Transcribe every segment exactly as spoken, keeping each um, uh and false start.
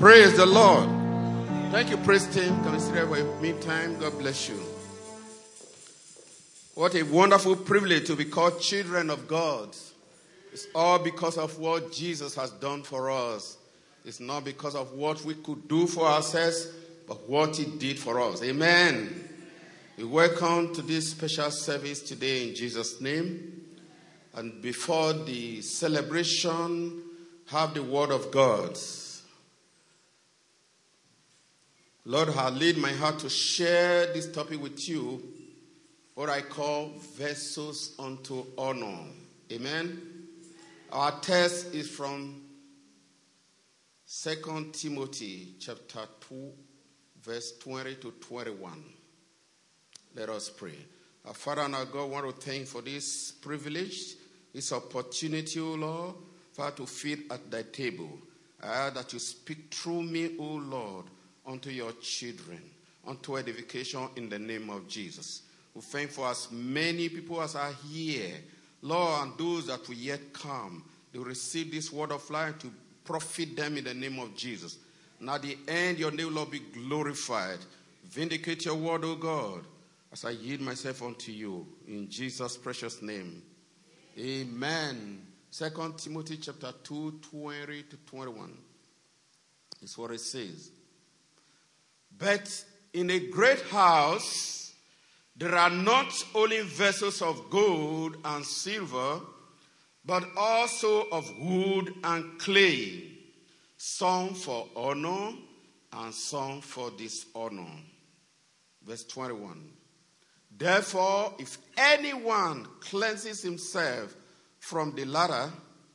Praise the Lord. Thank you, praise team. Can you sit there for a meantime? God bless you. What a wonderful privilege to be called children of God. It's all because of what Jesus has done for us. It's not because of what we could do for ourselves, but what he did for us. Amen. We welcome to this special service today in Jesus' name. And before the celebration, have the word of God. Lord has laid my heart to share this topic with you, what I call vessels unto honor. Amen. Our text is from Second Timothy chapter two, verse twenty to twenty-one. Let us pray. Our Father and our God, want to thank you for this privilege, this opportunity, O Lord, Father, to feed at thy table. I ask that you speak through me, O Lord, unto your children, unto edification in the name of Jesus. We thank for as many people as are here, Lord, and those that will yet come, they will receive this word of life to profit them in the name of Jesus. And at the end, your name, Lord, be glorified. Vindicate your word, O God, as I yield myself unto you. In Jesus' precious name. Amen. Second Timothy chapter two, twenty to twenty-one. Is what it says. But in a great house, there are not only vessels of gold and silver, but also of wood and clay, some for honor and some for dishonor. Verse twenty-one. Therefore, if anyone cleanses himself from the latter,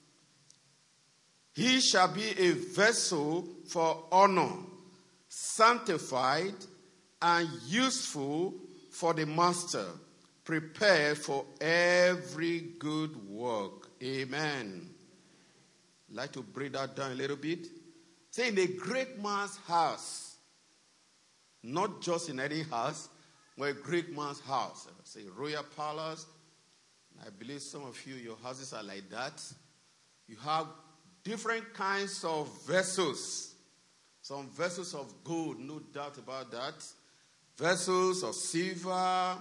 he shall be a vessel for honor, sanctified and useful for the master, prepared for every good work. Amen. I'd like to break that down a little bit. Say, in a great man's house, not just in any house, but a great man's house. Say, royal palace. I believe some of you, your houses are like that. You have different kinds of vessels. Some vessels of gold, no doubt about that. Vessels of silver, uh,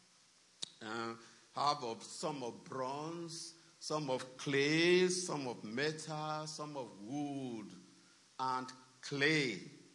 have of, some of bronze, some of clay, some of metal, some of wood and clay.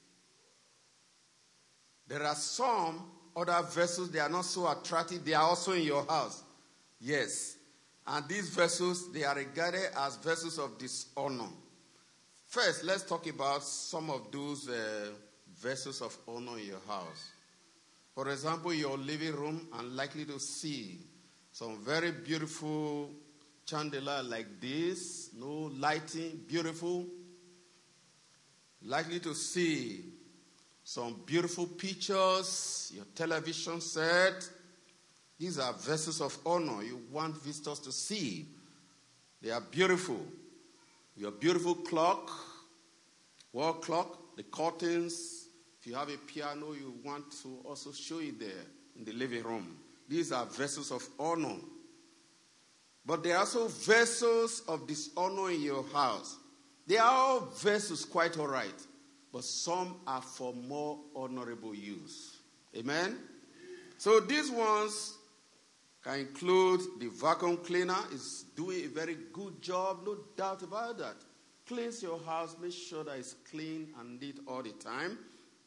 There are some other vessels, they are not so attractive. They are also in your house. Yes. And these vessels, they are regarded as vessels of dishonor. First, let's talk about some of those uh, vessels of honor in your house. For example, your living room, I'm likely to see some very beautiful chandelier like this, no lighting, beautiful. Likely to see some beautiful pictures, your television set. These are vessels of honor you want visitors to see. They are beautiful. Your beautiful clock, wall clock, the curtains. If you have a piano, you want to also show it there in the living room. These are vessels of honor. But there are also vessels of dishonor in your house. They are all vessels quite all right, but some are for more honorable use. Amen? So these ones can include the vacuum cleaner. Is doing a very good job, no doubt about that. Cleans your house, make sure that it's clean and neat all the time.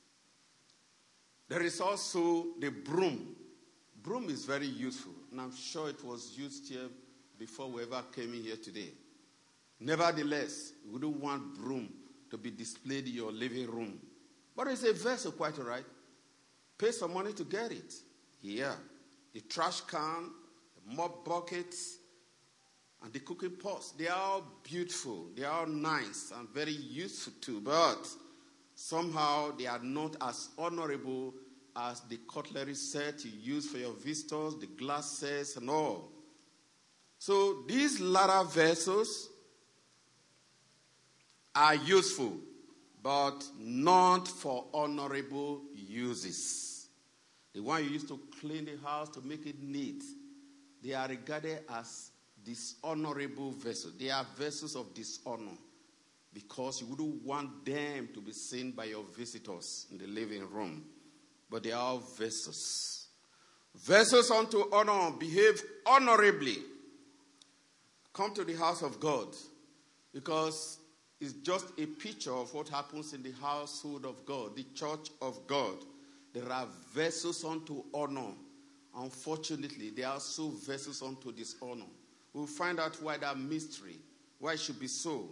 There is also the broom. Broom is very useful, and I'm sure it was used here before we ever came in here today. Nevertheless, we wouldn't want broom to be displayed in your living room. But it's a vessel, quite all right. Pay some money to get it. Yeah. The trash can, the mop bucket, and the cooking pots. They are all beautiful. They are all nice and very useful too. But somehow they are not as honorable as the cutlery set you use for your visitors, the glasses and all. So these latter vessels are useful, but not for honorable uses. The one you use to clean the house, to make it neat, they are regarded as dishonorable vessels. They are vessels of dishonor. because you wouldn't want them to be seen by your visitors in the living room. But they are vessels. Vessels unto honor, behave honorably. Come to the house of God, because it's just a picture of what happens in the household of God, the church of God. There are vessels unto honor. Unfortunately, there are also vessels unto dishonor. We'll find out why that mystery, why it should be so.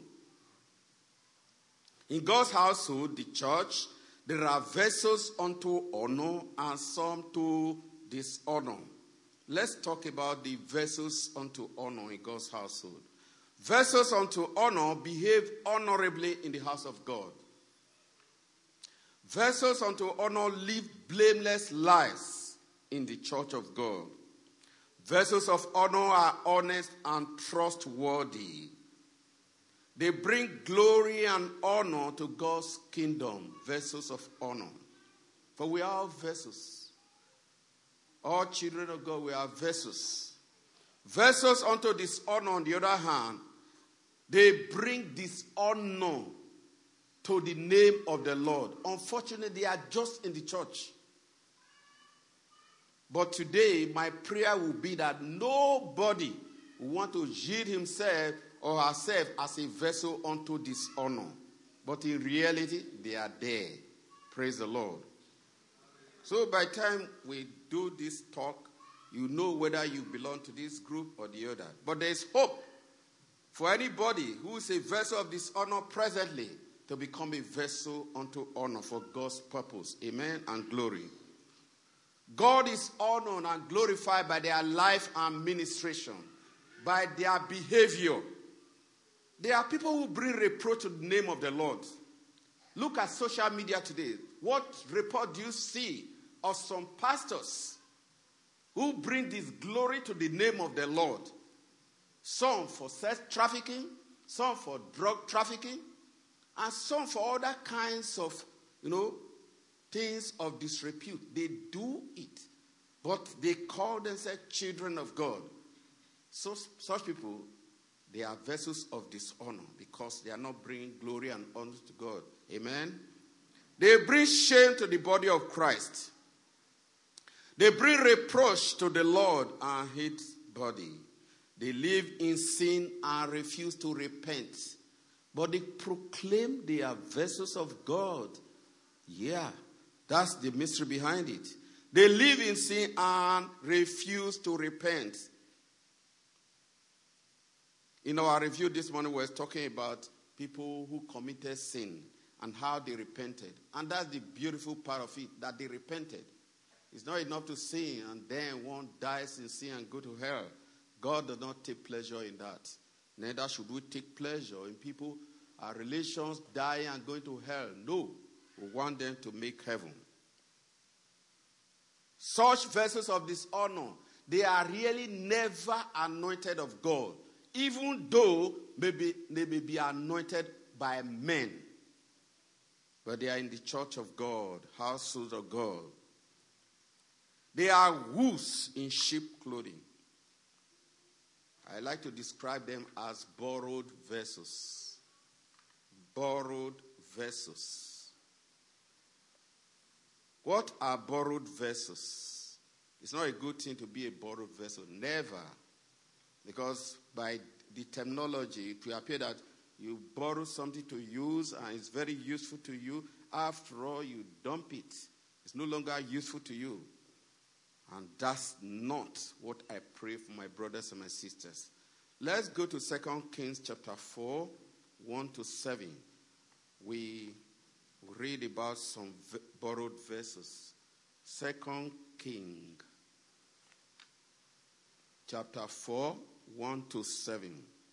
In God's household, the church, there are vessels unto honor and some to dishonor. Let's talk about the vessels unto honor in God's household. Vessels unto honor behave honorably in the house of God. Vessels unto honor live blameless lives in the church of God. Vessels of honor are honest and trustworthy. They bring glory and honor to God's kingdom. Vessels of honor. For we are vessels. All children of God, we are vessels. Vessels unto dishonor, on the other hand, they bring dishonor to the name of the Lord. Unfortunately, they are just in the church. But today, my prayer will be that nobody will want to yield himself or herself as a vessel unto dishonor. But in reality, they are there. Praise the Lord. So by the time we do this talk, you know whether you belong to this group or the other. But there is hope for anybody who is a vessel of dishonor presently to become a vessel unto honor for God's purpose. Amen and glory. God is honored and glorified by their life and ministration, by their behavior. There are people who bring reproach to the name of the Lord. Look at social media today. What report do you see of some pastors who bring this glory to the name of the Lord? Some for sex trafficking, some for drug trafficking, and some for other kinds of, you know, things of disrepute. They do it, but they call themselves children of God. So such people, they are vessels of dishonor because they are not bringing glory and honor to God. Amen? They bring shame to the body of Christ. They bring reproach to the Lord and his body. They live in sin and refuse to repent. But they proclaim they are vessels of God. Yeah, that's the mystery behind it. They live in sin and refuse to repent. In our review this morning, we were talking about people who committed sin and how they repented. And that's the beautiful part of it, that they repented. It's not enough to sin and then one dies in sin and go to hell. God does not take pleasure in that. Neither should we take pleasure in people, our relations dying and going to hell. No, we want them to make heaven. Such vessels of dishonor, they are really never anointed of God, even though maybe they may be anointed by men. But they are in the church of God, household of God. They are wolves in sheep clothing. I like to describe them as borrowed vessels. Borrowed vessels. What are borrowed vessels? It's not a good thing to be a borrowed vessel. Never. Because by the terminology, it will appear that you borrow something to use and it's very useful to you. After all, you dump it. It's no longer useful to you. And that's not what I pray for my brothers and my sisters. Let's go to Second Kings chapter four, one to seven. We read about some v- borrowed verses. Second Kings chapter four, one to seven.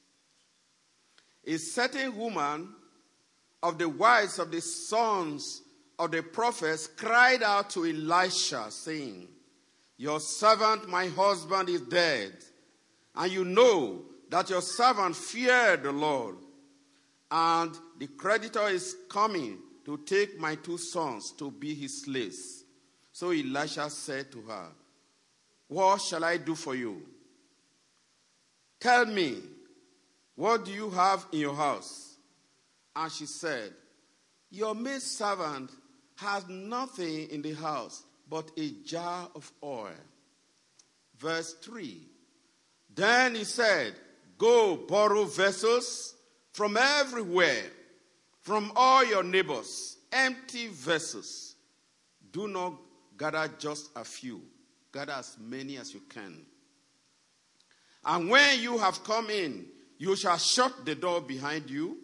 A certain woman of the wives of the sons of the prophets cried out to Elisha, saying, "Your servant, my husband, is dead, and you know that your servant feared the Lord, and the creditor is coming to take my two sons to be his slaves." So Elisha said to her, "What shall I do for you? Tell me, what do you have in your house?" And she said, your maidservant has nothing in the house but a jar of oil. Verse three. Then he said, go borrow vessels from everywhere, from all your neighbors, empty vessels. Do not gather just a few. Gather as many as you can. And when you have come in, you shall shut the door behind you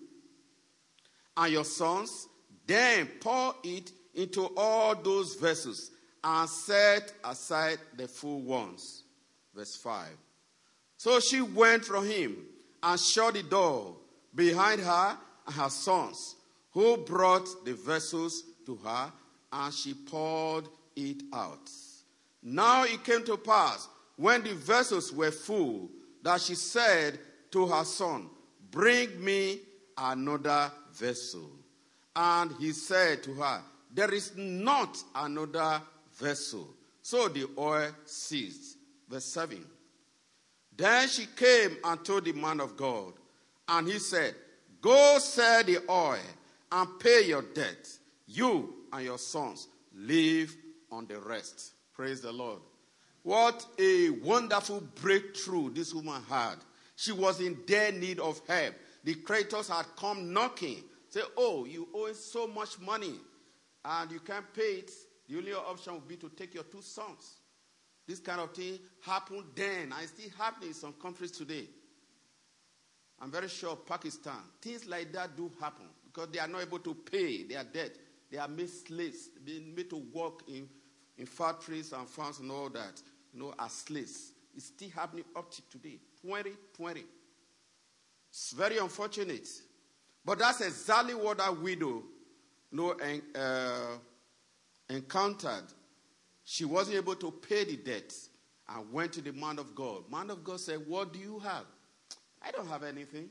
and your sons. Then pour it into all those vessels and set aside the full ones. Verse five. So she went from him and shut the door behind her and her sons, who brought the vessels to her, and she poured it out. Now it came to pass, when the vessels were full, that she said to her son, bring me another vessel. And he said to her, there is not another vessel. So the oil ceased. Verse seven. Then she came and told the man of God, and he said, go sell the oil and pay your debt. You and your sons live on the rest. Praise the Lord. What a wonderful breakthrough this woman had. She was in dire need of help. The creditors had come knocking. Say, oh, you owe so much money and you can't pay it. The only option would be to take your two sons. This kind of thing happened then and it's still happening in some countries today. I'm very sure Pakistan, things like that do happen because they are not able to pay their debt. They are made slaves, being made to work in, in factories and farms and all that, you know, as slaves. It's still happening up to today, twenty twenty. It's very unfortunate. But that's exactly what that widow, you know, en- uh, encountered. She wasn't able to pay the debt and went to the man of God. Man of God said, what do you have? I don't have anything.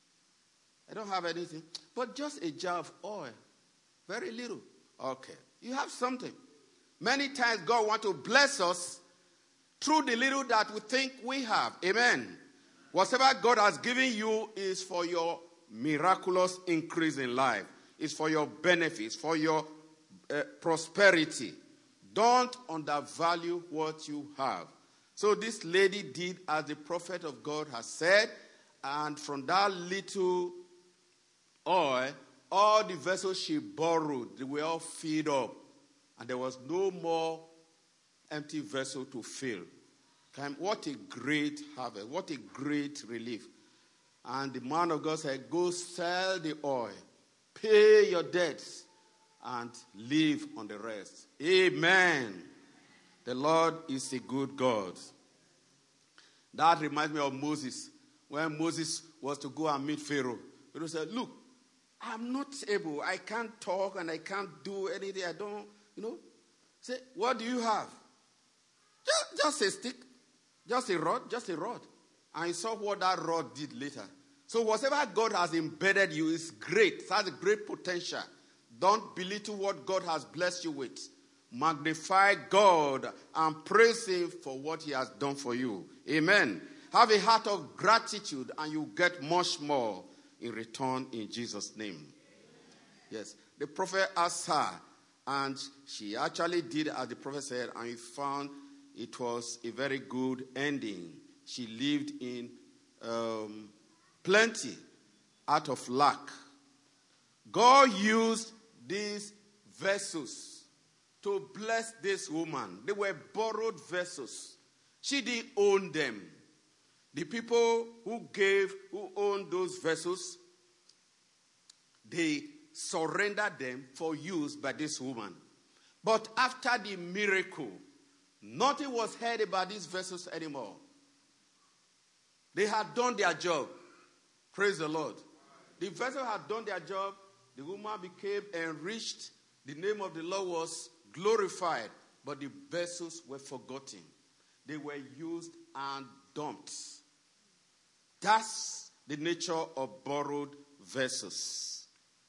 I don't have anything. But just a jar of oil. Very little. Okay. You have something. Many times God wants to bless us through the little that we think we have. Amen. Whatever God has given you is for your miraculous increase in life. It's for your benefits, for your uh, prosperity. Don't undervalue what you have. So this lady did as the prophet of God has said, and from that little oil, all the vessels she borrowed, they were all filled up. And there was no more empty vessel to fill. What a great harvest. What a great relief. And the man of God said, go sell the oil, pay your debts, and live on the rest. Amen. The Lord is a good God. That reminds me of Moses. When Moses was to go and meet Pharaoh, Pharaoh said, look, I'm not able. I can't talk and I can't do anything. I don't, you know. Say, what do you have? Just, just a stick. Just a rod. Just a rod. And he saw what that rod did later. So whatever God has embedded you is great. It has a great potential. Don't belittle what God has blessed you with. Magnify God and praise him for what he has done for you. Amen. Have a heart of gratitude and you get much more in return in Jesus' name. Yes. The prophet asked her and she actually did as the prophet said, and he found it was a very good ending. She lived in um, plenty out of lack. God used these vessels to bless this woman. They were borrowed vessels. She didn't own them. The people who gave, who owned those vessels, they surrendered them for use by this woman. But after the miracle, nothing was heard about these vessels anymore. They had done their job. Praise the Lord. The vessels had done their job. The woman became enriched. The name of the Lord was glorified. But the vessels were forgotten. They were used and dumped. That's the nature of borrowed vessels.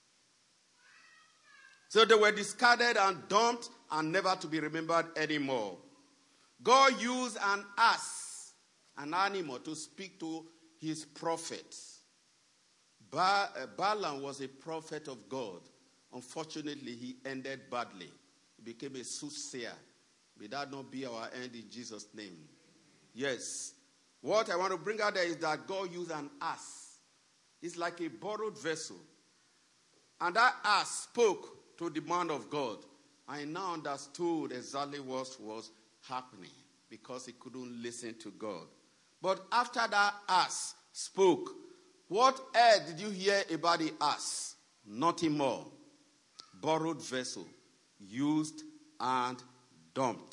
So they were discarded and dumped and never to be remembered anymore. God used an ass, an animal, to speak to his prophets. Ba- uh, Balaam was a prophet of God. Unfortunately, he ended badly. He became a soothsayer. May that not be our end in Jesus' name. Yes. What I want to bring out there is that God used an ass. It's like a borrowed vessel. And that ass spoke to the man of God. I now understood exactly what was happening because he couldn't listen to God. But after that ass spoke, what else did you hear about the ass? Nothing more. Borrowed vessel, used and dumped.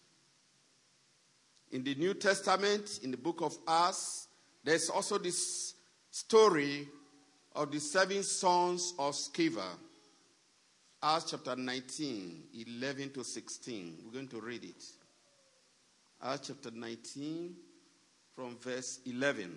In the New Testament, in the book of Acts, there's also this story of the seven sons of Sceva. Acts chapter nineteen, eleven to sixteen. We're going to read it. Acts chapter nineteen, from verse eleven.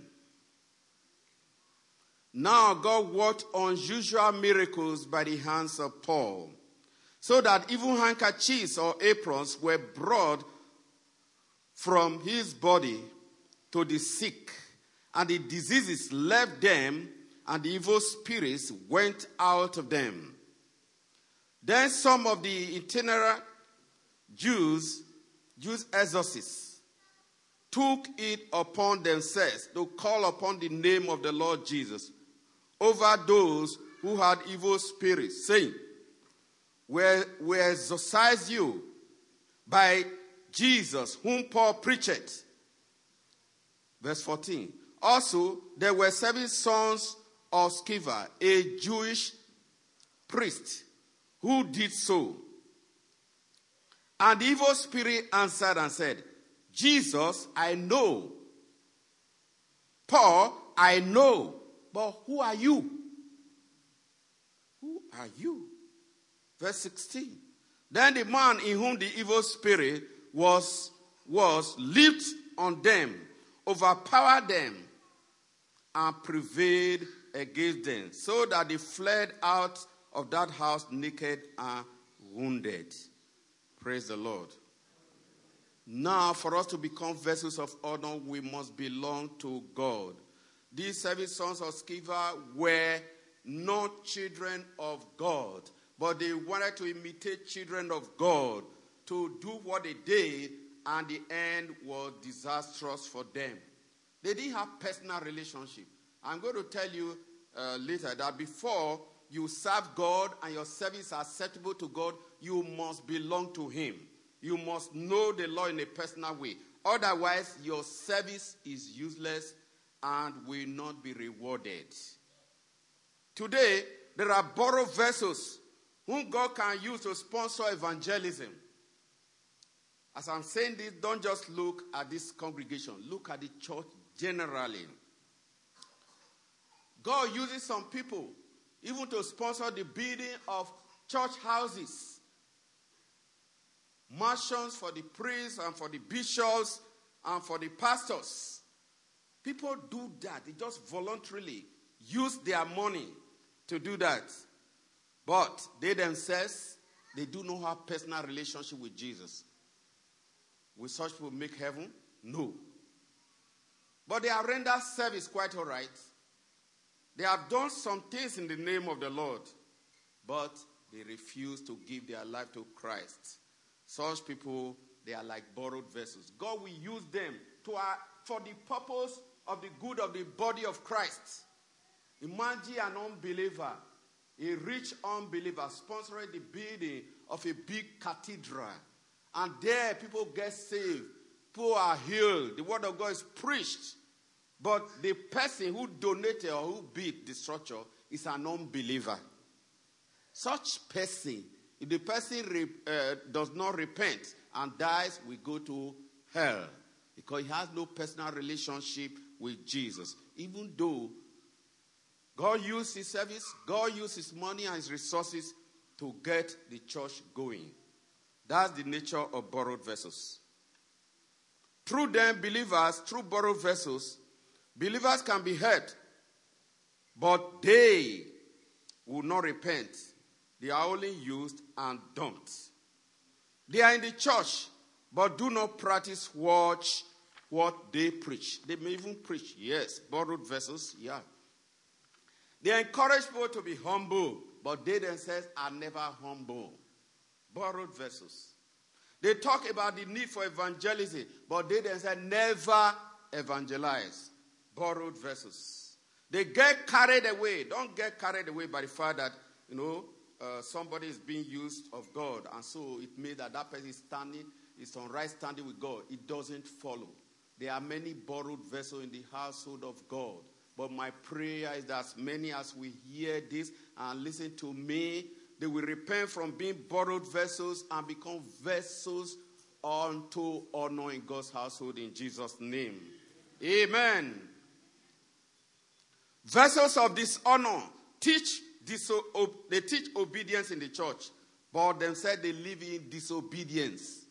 Now God worked unusual miracles by the hands of Paul, so that even handkerchiefs or aprons were brought from his body to the sick, and the diseases left them, and the evil spirits went out of them. Then some of the itinerant Jews, Jews exorcists, took it upon themselves to call upon the name of the Lord Jesus over those who had evil spirits, saying, We, we exorcise you by Jesus, whom Paul preached. Verse fourteen. Also, there were seven sons of Sceva, a Jewish priest, who did so. And the evil spirit answered and said, Jesus, I know. Paul, I know. But who are you? Who are you? Verse sixteen. Then the man in whom the evil spirit was, was leaped on them, overpowered them, and prevailed against them, so that they fled out of that house naked and wounded. Praise the Lord. Now, for us to become vessels of honor, we must belong to God. These seven sons of Sceva were not children of God, but they wanted to imitate children of God, to do what they did, and the end was disastrous for them. They didn't have personal relationship. I'm going to tell you uh, later that before you serve God and your service is acceptable to God, you must belong to him. You must know the law in a personal way. Otherwise, your service is useless and will not be rewarded. Today, there are borrowed vessels whom God can use to sponsor evangelism. As I'm saying this, don't just look at this congregation. Look at the church generally. God uses some people even to sponsor the building of church houses, mansions for the priests and for the bishops and for the pastors. People do that. They just voluntarily use their money to do that. But they themselves, they do not have personal relationship with Jesus. Will such people make heaven? No. But they have rendered service quite all right. They have done some things in the name of the Lord, but they refuse to give their life to Christ. Such people, they are like borrowed vessels. God will use them to, uh, for the purpose of the good of the body of Christ. Imagine an unbeliever, a rich unbeliever, sponsoring the building of a big cathedral. And there people get saved. People are healed. The word of God is preached. But the person who donated or who built the structure is an unbeliever. Such person, if the person re, uh, does not repent and dies, will go to hell. Because he has no personal relationship with Jesus. Even though God used his service, God used his money and his resources to get the church going. That's the nature of borrowed vessels. Through them, believers, through borrowed vessels, believers can be hurt, but they will not repent. They are only used and dumped. They are in the church, but do not practice what, what they preach. They may even preach, yes, borrowed vessels, yeah. They encourage people to be humble, but they themselves are never humble. Borrowed vessels. They talk about the need for evangelism, but they themselves never evangelize. Borrowed vessels. They get carried away. Don't get carried away by the fact that, you know, uh, somebody is being used of God, and so it means that that person is standing, is on right standing with God. It doesn't follow. There are many borrowed vessels in the household of God. But my prayer is that as many as we hear this and listen to me, they will repent from being borrowed vessels and become vessels unto honor in God's household in Jesus' name. Amen. Vessels of dishonor teach diso- they teach obedience in the church, but themselves they live in disobedience.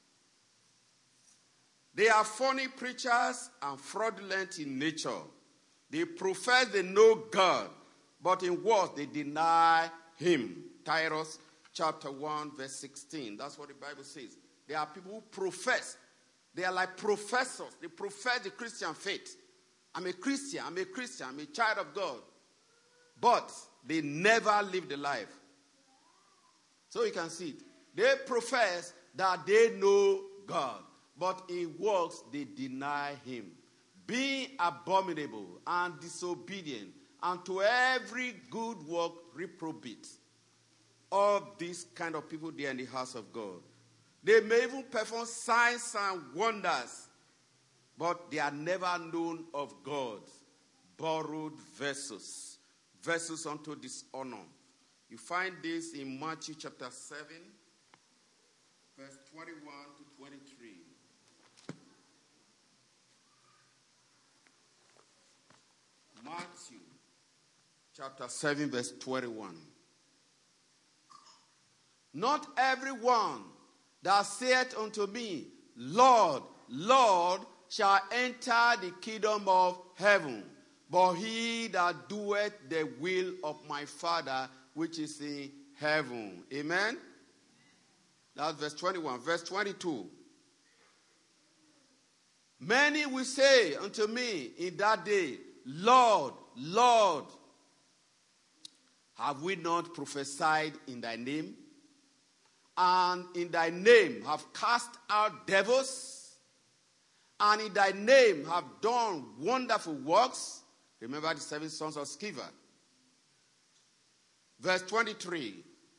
They are phony preachers and fraudulent in nature. They profess they know God, but in words they deny him. Titus chapter one verse sixteen. That's what the Bible says. There are people who profess. They are like professors. They profess the Christian faith. I'm a Christian. I'm a Christian. I'm a child of God. But they never live the life. So you can see it. They profess that they know God, but in works they deny him. Being abominable and disobedient, and to every good work reprobate. All these kind of people, they are in the house of God. They may even perform signs and wonders, but they are never known of God. Borrowed vessels. Vessels unto dishonor. You find this in Matthew chapter seven, verse twenty-one to twenty-three. Matthew chapter seven, verse twenty-one. Not everyone that saith unto me, Lord, Lord, shall enter the kingdom of heaven, but he that doeth the will of my Father which is in heaven. Amen? That's verse twenty-one. Verse twenty-two. Many will say unto me in that day, Lord, Lord, have we not prophesied in thy name? And in thy name have cast out devils? And in thy name have done wonderful works? Remember the seven sons of Sceva. Verse twenty-three.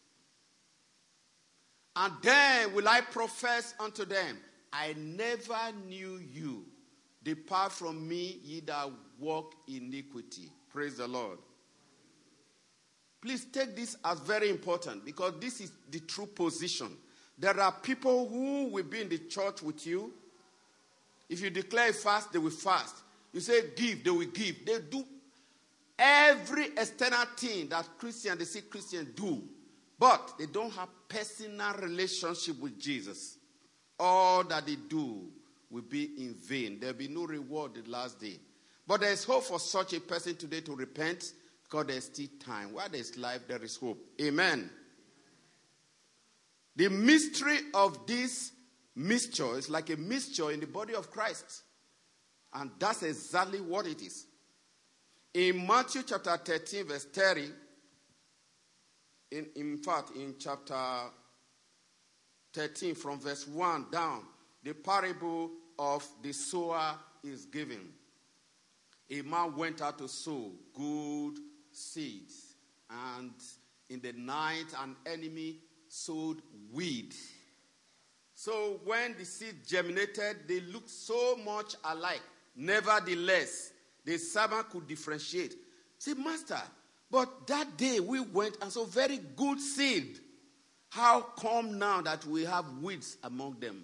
And then will I profess unto them, I never knew you. Depart from me, ye that walk iniquity. Praise the Lord. Please take this as very important, because this is the true position. There are people who will be in the church with you. If you declare fast, they will fast. You say give, they will give. They do every external thing that Christians, they see Christians do. But they don't have personal relationship with Jesus. All that they do will be in vain. There will be no reward the last day. But there is hope for such a person today to repent, because there is still time. While there is life, there is hope. Amen. The mystery of this mixture is like a mixture in the body of Christ. And that's exactly what it is. In Matthew chapter thirteen, verse thirty, in, in fact, in chapter thirteen, from verse one down, the parable of the sower is given. A man went out to sow good seeds, and in the night an enemy sowed weed. So when the seed germinated, they looked so much alike. Nevertheless, the servant could differentiate. Say, Master, but that day we went and saw very good seed. How come now that we have weeds among them?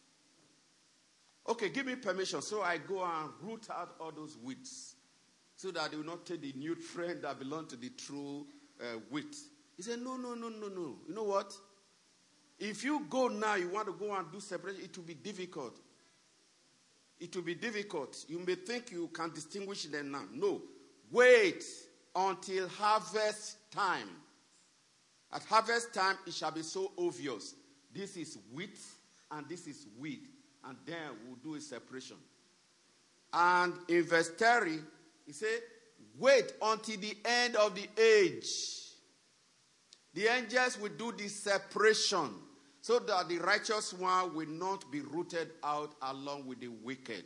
Okay, give me permission so I go and root out all those weeds, so that they will not take the nutrient that belong to the true uh, wheat. He said, no, no, no, no, no. You know what? If you go now, you want to go and do separation, it will be difficult. It will be difficult. You may think you can distinguish them now. No. Wait until harvest time. At harvest time, it shall be so obvious. This is wheat and this is weed. And then we'll do a separation. And in verse thirty, he said, wait until the end of the age. The angels will do the separation so that the righteous one will not be rooted out along with the wicked.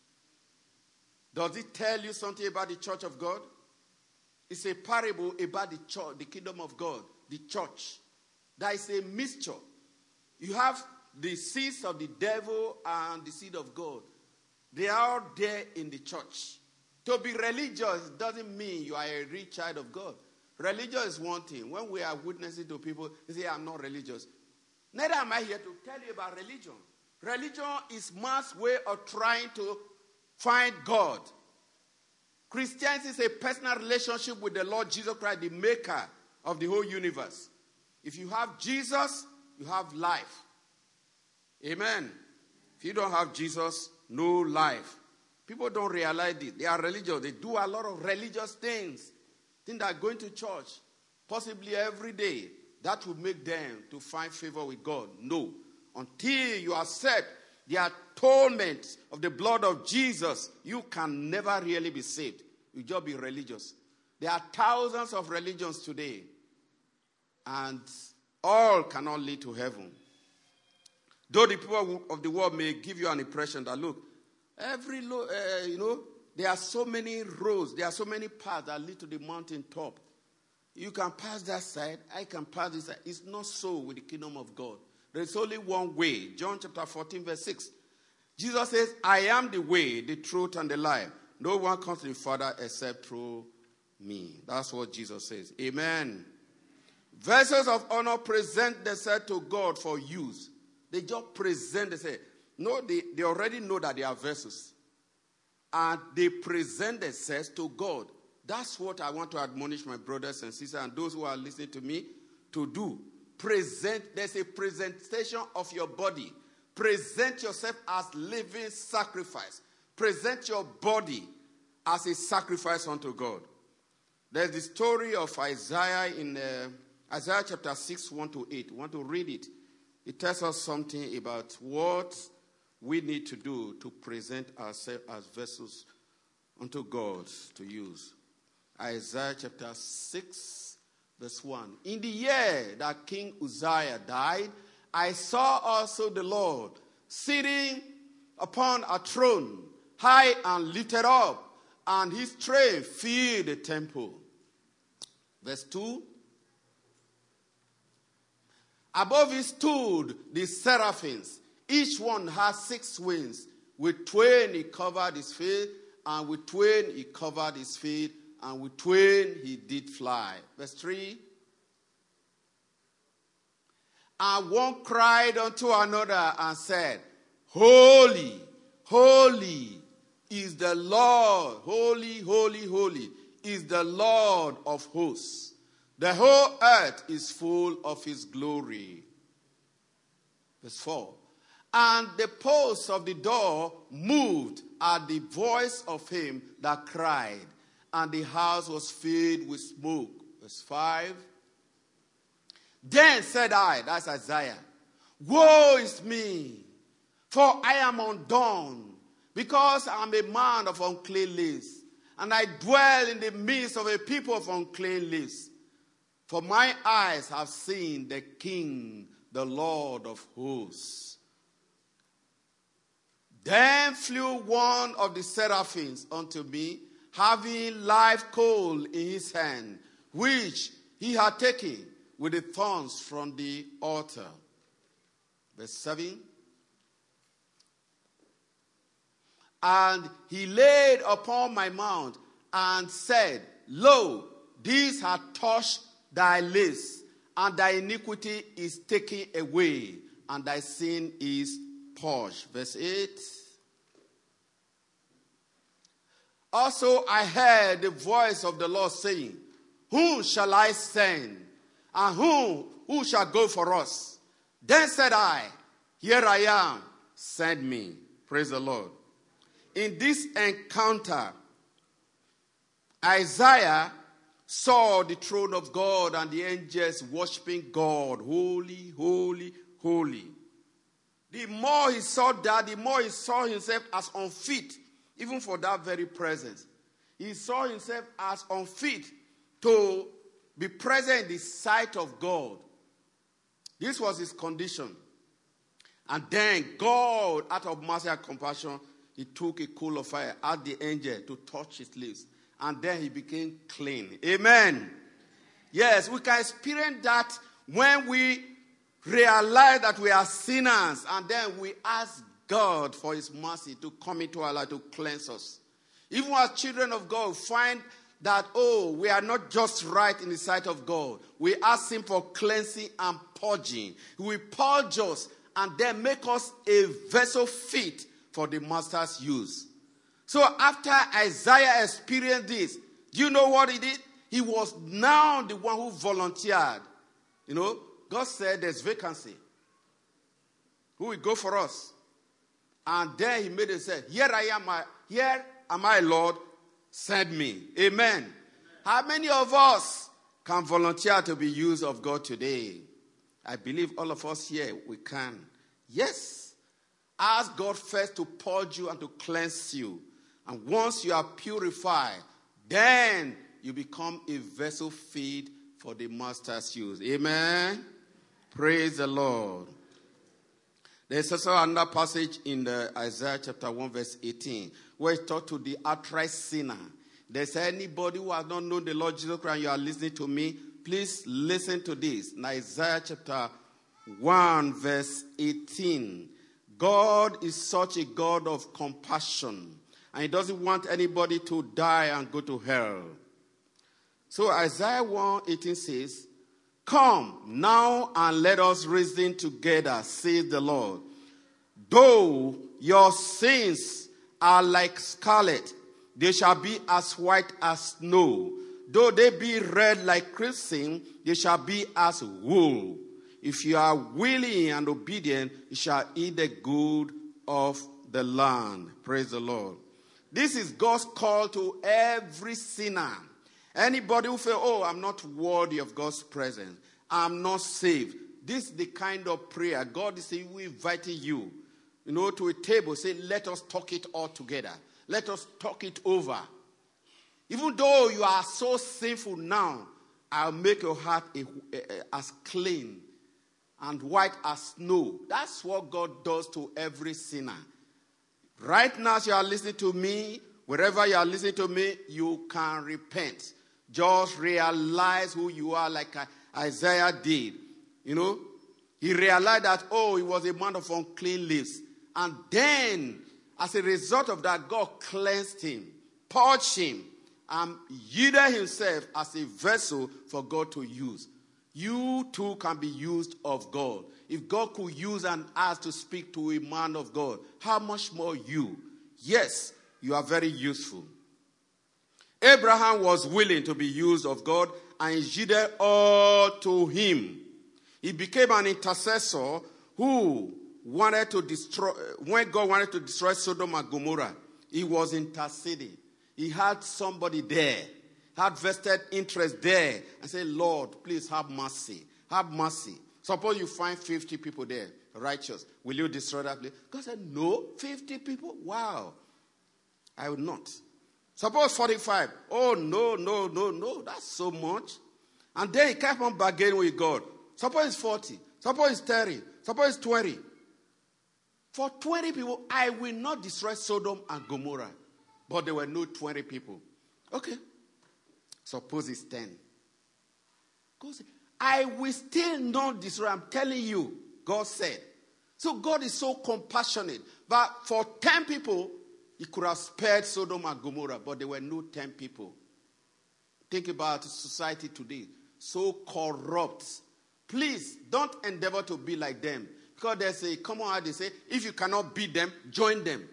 Does it tell you something about the church of God? It's a parable about the church, the kingdom of God, the church. There is a mixture. You have the seeds of the devil and the seed of God. They are all there in the church. To be religious doesn't mean you are a real child of God. Religion is one thing. When we are witnessing to people, they say, I'm not religious. Neither am I here to tell you about religion. Religion is man's way of trying to find God. Christianity is a personal relationship with the Lord Jesus Christ, the maker of the whole universe. If you have Jesus, you have life. Amen. If you don't have Jesus, no life. People don't realize it. They are religious. They do a lot of religious things. Think that going to church, possibly every day, that will make them to find favor with God. No. Until you accept the atonement of the blood of Jesus, you can never really be saved. You just be religious. There are thousands of religions today, and all cannot lead to heaven. Though the people of the world may give you an impression that, look, every, uh, you know, there are so many roads, there are so many paths that lead to the mountain top. You can pass that side, I can pass this side. It's not so with the kingdom of God. There is only one way. John chapter fourteen, verse six. Jesus says, I am the way, the truth, and the life. No one comes to the Father except through me. That's what Jesus says. Amen. Vessels of honor present themselves to God for use. They just present themselves. No, they, they already know that they are vessels. And they present themselves to God. That's what I want to admonish my brothers and sisters and those who are listening to me to do. Present, there's a presentation of your body. Present yourself as living sacrifice. Present your body as a sacrifice unto God. There's the story of Isaiah in uh, Isaiah chapter six, one to eight. You want to read it? It tells us something about what we need to do to present ourselves as vessels unto God to use. Isaiah chapter six, verse one. In the year that King Uzziah died, I saw also the Lord sitting upon a throne, high and lifted up, and his train filled the temple. Verse two. Above it stood the seraphims. Each one has six wings. With twain he covered his face, and with twain he covered his feet, and with twain he did fly. Verse three. And one cried unto another and said, Holy, holy is the Lord, holy, holy, holy is the Lord of hosts. The whole earth is full of his glory. Verse four. And the posts of the door moved at the voice of him that cried, and the house was filled with smoke. Verse five. Then said I, that's Isaiah, woe is me, for I am undone, because I am a man of unclean lips, and I dwell in the midst of a people of unclean lips. For my eyes have seen the King, the Lord of hosts. Then flew one of the seraphims unto me, having live coal in his hand, which he had taken with the thorns from the altar. Verse seven. And he laid upon my mount and said, Lo, these have touched thy lips, and thy iniquity is taken away, and thy sin is purged. Verse eight. Also I heard the voice of the Lord saying, Whom shall I send? And who, who shall go for us? Then said I, Here I am, send me. Praise the Lord. In this encounter, Isaiah saw the throne of God and the angels worshiping God. Holy, holy, holy. The more he saw that, the more he saw himself as unfit, even for that very presence. he saw himself as unfit to be present in the sight of God. This was his condition. And then God, out of mercy and compassion, he took a coal of fire, asked the angel to touch his lips. And then he became clean. Amen. Yes, we can experience that when we realize that we are sinners. And then we ask God for his mercy to come into our life to cleanse us. Even as children of God, find that, oh, we are not just right in the sight of God. We ask him for cleansing and purging. He will purge us and then make us a vessel fit for the master's use. So after Isaiah experienced this, do you know what he did? He was now the one who volunteered. You know, God said there's vacancy. Who will go for us? And then he made it say, here I am, I, here am I, Lord, send me. Amen. Amen. How many of us can volunteer to be used of God today? I believe all of us here, we can. Yes. Ask God first to purge you and to cleanse you. And once you are purified, then you become a vessel fit for the master's use. Amen. Praise the Lord. There's also another passage in the Isaiah chapter one verse eighteen where it talks to the outright sinner. There's anybody who has not known the Lord Jesus Christ and you are listening to me, please listen to this. In Isaiah chapter one verse eighteen, God is such a God of compassion and he doesn't want anybody to die and go to hell. So Isaiah one eighteen says, come now and let us reason together, says the Lord. Though your sins are like scarlet, they shall be as white as snow. Though they be red like crimson, they shall be as wool. If you are willing and obedient, you shall eat the good of the land. Praise the Lord. This is God's call to every sinner. Anybody who says, oh, I'm not worthy of God's presence, I'm not saved. This is the kind of prayer God is saying, we inviting you, you know, to a table, say, let us talk it all together. Let us talk it over. Even though you are so sinful now, I'll make your heart a, a, a, as clean and white as snow. That's what God does to every sinner. Right now, as you are listening to me, wherever you are listening to me, you can repent. Just realize who you are like Isaiah did. You know, he realized that, oh, he was a man of unclean lips. And then, as a result of that, God cleansed him, purged him, and yielded himself as a vessel for God to use. You too can be used of God. If God could use an ass to speak to a man of God, how much more you? Yes, you are very useful. Abraham was willing to be used of God and yielded all to him. He became an intercessor who wanted to destroy, when God wanted to destroy Sodom and Gomorrah, he was interceding. He had somebody there, had vested interest there, and said, Lord, please have mercy. Have mercy. Suppose you find fifty people there, righteous. Will you destroy that place? God said, no, fifty people? Wow. I will not. Suppose forty-five. Oh, no, no, no, no. That's so much. And then he kept on bargaining with God. Suppose it's forty. Suppose it's thirty. Suppose it's twenty. For twenty people, I will not destroy Sodom and Gomorrah. But there were no twenty people. Okay. Suppose it's ten. God said, I will still not destroy. I'm telling you, God said. So God is so compassionate. But for ten people, he could have spared Sodom and Gomorrah, but there were no ten people. Think about society today. So corrupt. Please, don't endeavor to be like them. Because there's a common word they say, if you cannot beat them, join them.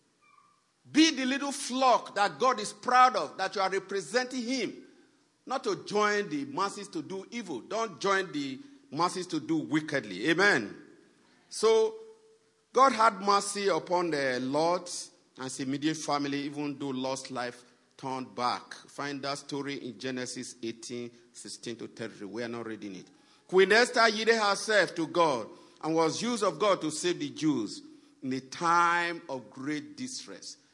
Be the little flock that God is proud of, that you are representing him. Not to join the masses to do evil. Don't join the masses to do wickedly. Amen. So, God had mercy upon the Lord and his immediate family, even though Lot's life turned back. Find that story in Genesis eighteen, sixteen to thirty. We are not reading it. Queen Esther yielded herself to God and was used of God to save the Jews in a time of great distress.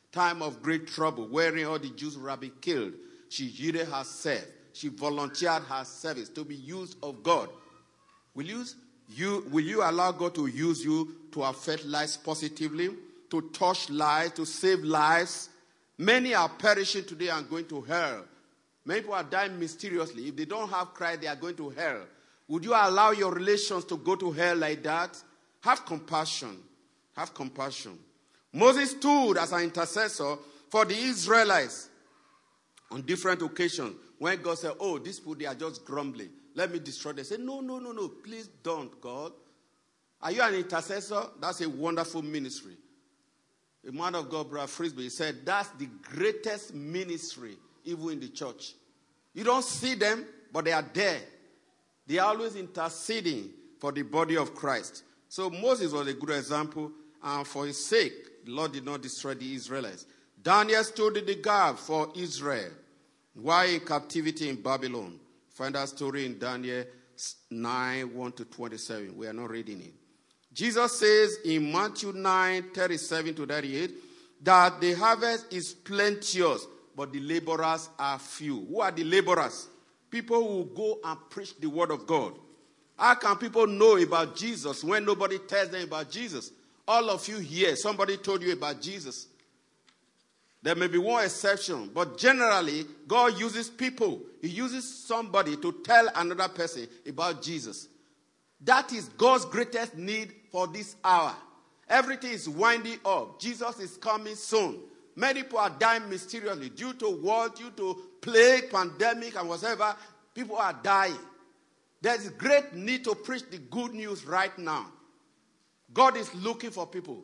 time of great trouble, wherein all the Jews would have been killed, she yielded herself. She volunteered her service to be used of God. Will you, you, will you allow God to use you to affect lives positively, to touch lives, to save lives? Many are perishing today and going to hell. Many people are dying mysteriously. If they don't have Christ, they are going to hell. Would you allow your relations to go to hell like that? Have compassion. Have compassion. Moses stood as an intercessor for the Israelites on different occasions. When God said, oh, these people, they are just grumbling. Let me destroy them. Say, no, no, no, no. Please don't, God. Are you an intercessor? That's a wonderful ministry. A man of God, Brother Frisbee, he said, that's the greatest ministry even in the church. You don't see them, but they are there. They are always interceding for the body of Christ. So Moses was a good example, and for his sake, the Lord did not destroy the Israelites. Daniel stood in the gap for Israel while in captivity in Babylon. Find that story in Daniel nine, one to twenty-seven. We are not reading it. Jesus says in Matthew nine, thirty-seven to thirty-eight, that the harvest is plenteous, but the laborers are few. Who are the laborers? People who go and preach the word of God. How can people know about Jesus when nobody tells them about Jesus? All of you here, somebody told you about Jesus. There may be one exception, but generally, God uses people. He uses somebody to tell another person about Jesus. That is God's greatest need for this hour. Everything is winding up. Jesus is coming soon. Many people are dying mysteriously due to war, due to plague, pandemic, and whatever. People are dying. There's a great need to preach the good news right now. God is looking for people.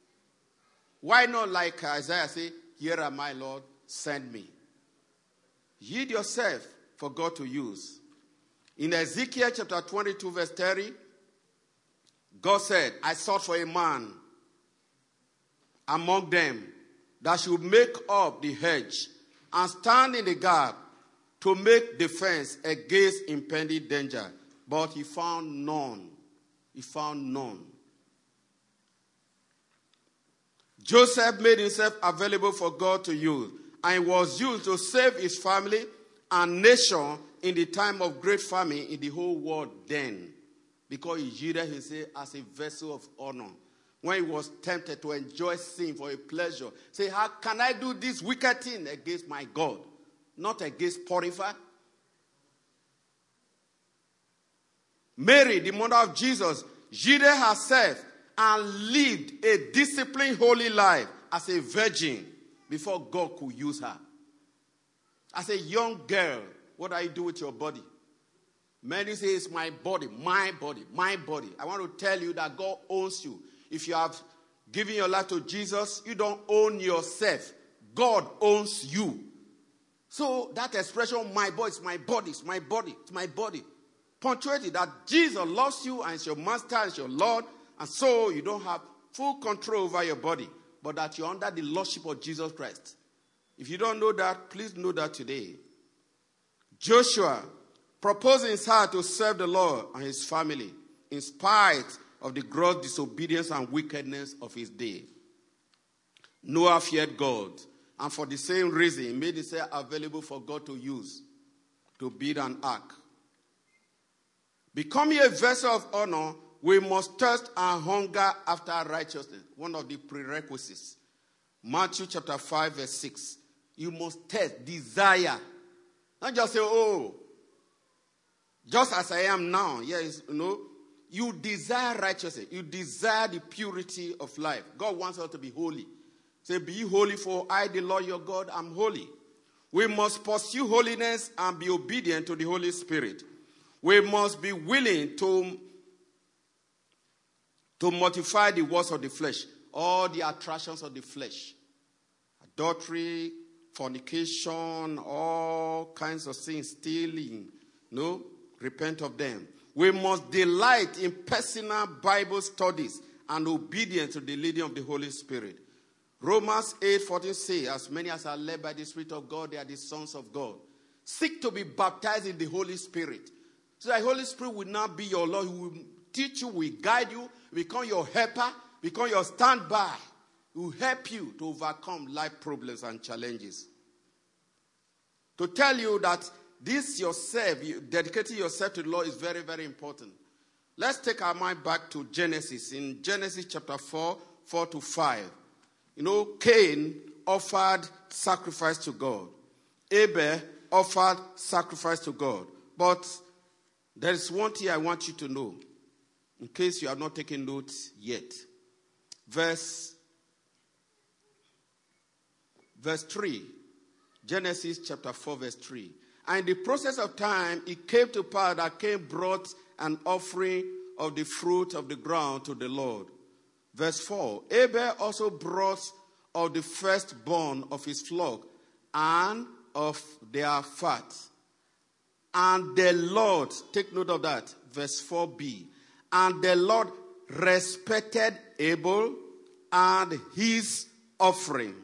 Why not, like Isaiah say, here am I, Lord, send me. Yield yourself for God to use. In Ezekiel chapter twenty-two, verse thirty, God said, I sought for a man among them that should make up the hedge and stand in the gap to make defense against impending danger. But he found none. He found none. Joseph made himself available for God to use, and was used to save his family and nation in the time of great famine in the whole world then, because he yielded himself as a vessel of honor. When he was tempted to enjoy sin for a pleasure, say, how can I do this wicked thing against my God? Not against Potiphar. Mary, the mother of Jesus, yielded herself and lived a disciplined, holy life as a virgin before God could use her. As a young girl, what do you do with your body? Many say it's my body, my body, my body. I want to tell you that God owns you. If you have given your life to Jesus, you don't own yourself. God owns you. So that expression, my body, it's my body, it's my body, it's my body. Punctuated that Jesus loves you and is your master, is your Lord, and so you don't have full control over your body, but that you're under the lordship of Jesus Christ. If you don't know that, please know that today. Joshua proposed in his heart to serve the Lord and his family in spite of the gross disobedience and wickedness of his day. Noah feared God, and for the same reason, he made himself available for God to use to build an ark. Becoming a vessel of honor, we must thirst and hunger after righteousness. One of the prerequisites. Matthew chapter five, verse six. You must thirst, desire. Not just say, oh, just as I am now. Yes, you know, you desire righteousness. You desire the purity of life. God wants us to be holy. Say, be holy, for I, the Lord your God, am holy. We must pursue holiness and be obedient to the Holy Spirit. We must be willing to, to mortify the works of the flesh, all the attractions of the flesh. Adultery, fornication, all kinds of sins, stealing. No, repent of them. We must delight in personal Bible studies and obedience to the leading of the Holy Spirit. Romans eight fourteen says, as many as are led by the Spirit of God, they are the sons of God. Seek to be baptized in the Holy Spirit. So the Holy Spirit will not be your Lord. He will teach you, will guide you, become your helper, become your standby. will help you to overcome life problems and challenges. To tell you that this yourself, you, dedicating yourself to the Lord is very, very important. Let's take our mind back to Genesis. In Genesis chapter four, four to five. You know, Cain offered sacrifice to God. Abel offered sacrifice to God. But there is one thing I want you to know, in case you have not taken notes yet. Verse, verse three. Genesis chapter four, verse three. And in the process of time, it came to pass that Cain brought an offering of the fruit of the ground to the Lord. Verse four. Abel also brought of the firstborn of his flock and of their fat. And the Lord, take note of that, verse four b. And the Lord respected Abel and his offering.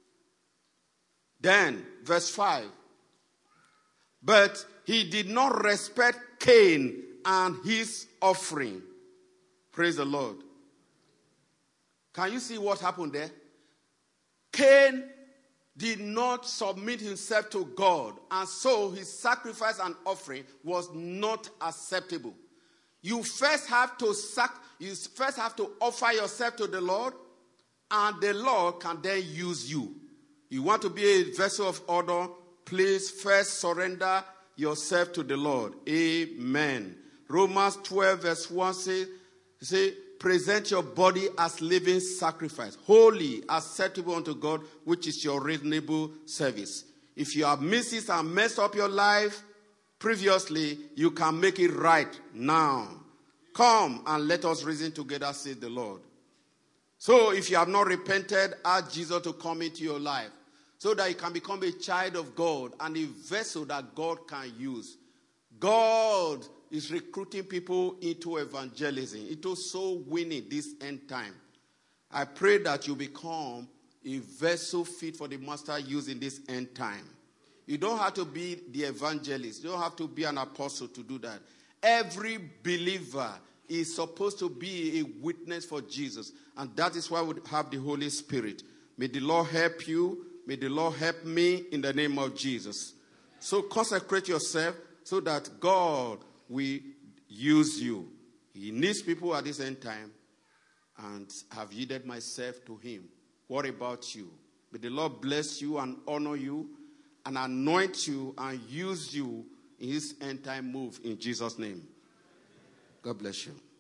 Then, verse five. But he did not respect Cain and his offering. Praise the Lord. Can you see what happened there? Cain did not submit himself to God, and so his sacrifice and offering was not acceptable. You first have to sac- you first have to offer yourself to the Lord, and the Lord can then use you. You want to be a vessel of honor, please first surrender yourself to the Lord. Amen. Romans twelve verse one says, say, present your body as living sacrifice, holy, acceptable unto God, which is your reasonable service. If you have missed and messed up your life previously, you can make it right now. Come and let us reason together, says the Lord. So if you have not repented, ask Jesus to come into your life so that you can become a child of God and a vessel that God can use. God is recruiting people into evangelism, into soul winning this end time. I pray that you become a vessel fit for the master use in this end time. You don't have to be the evangelist. You don't have to be an apostle to do that. Every believer is supposed to be a witness for Jesus. And that is why we have the Holy Spirit. May the Lord help you. May the Lord help me in the name of Jesus. So consecrate yourself so that God will use you. He needs people at this end time, and I have yielded myself to him. What about you? May the Lord bless you and honor you and anoint you and use you in his end time move in Jesus' name. God bless you.